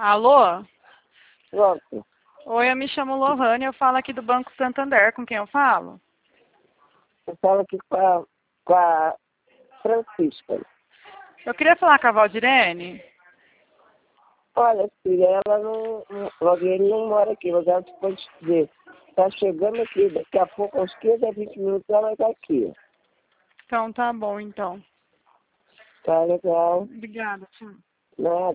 Alô? Pronto. Oi, eu me chamo Lohane, eu falo aqui do Banco Santander. Com quem eu falo? Eu falo aqui com a Francisca. Eu queria falar com a Valdirene. Olha, filha, ela Logueiro não mora aqui, mas ela te pode dizer. Tá chegando aqui, daqui a pouco, aos 15 a 20 minutos, ela tá aqui. Então tá bom, então. Tá legal? Obrigada, tchau. Nada.